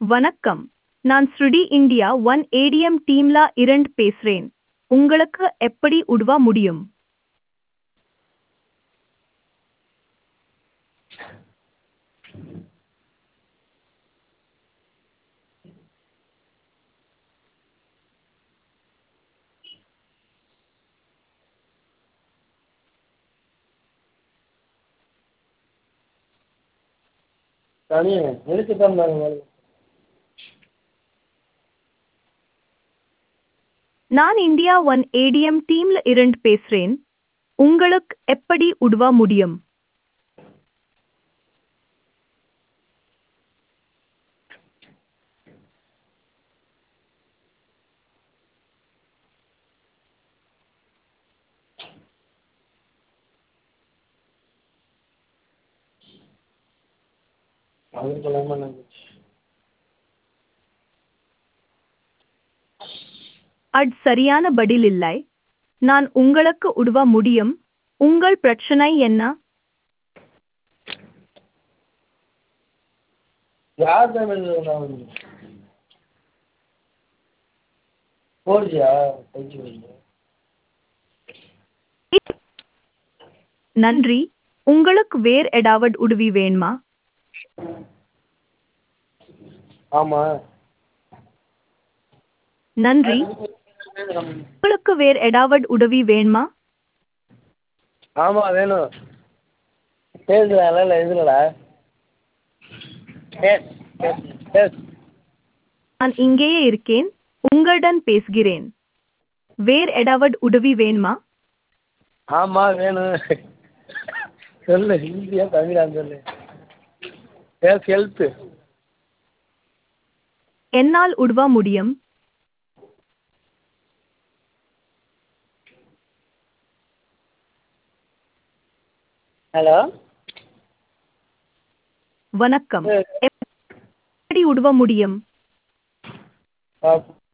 வணக்கம். நான் ஸ்ருடி India one ATM டீம்ல இருந்து பேசுறேன். உங்களுக்கு எப்படி உதவ முடியும்? தனியா எதுக்கு தான் மேடம்? நான் இந்தியா ஒன் ஏடிஎம் டீம்ல இருந்து பேசுறேன். உங்களுக்கு எப்படி உதவ முடியும்? அது சொல்லாம அது சரியான பதில் இல்லை. நான் உங்களுக்கு உதவ முடியும். உங்கள் பிரச்சனை என்ன? யார் தான் எழுதுறாங்க? போர்ஜியா தைச்சு வைங்க. நன்றி. உங்களுக்கு வேறு ஏதாவது உதவி வேணுமா? ஆமா. நன்றி. உங்களுக்கு வேறு ஏதாவது உதவி வேணுமா? ஆமா வேணும். பேசுறாங்களா இல்லை எதுலடா? பேஸ். நான் இங்கேயே இருக்கேன். உங்களுடன் பேசுகிறேன். வேறு ஏதாவது உதவி வேணுமா? ஆமா வேணும். சொல்லு ஹிந்தியா தமிழான்னு சொல்லு. பேஸ் ஹெல்ப். என்னால் உதவ முடியும். ஹலோ. வணக்கம். எப்படி உதவ முடியும்?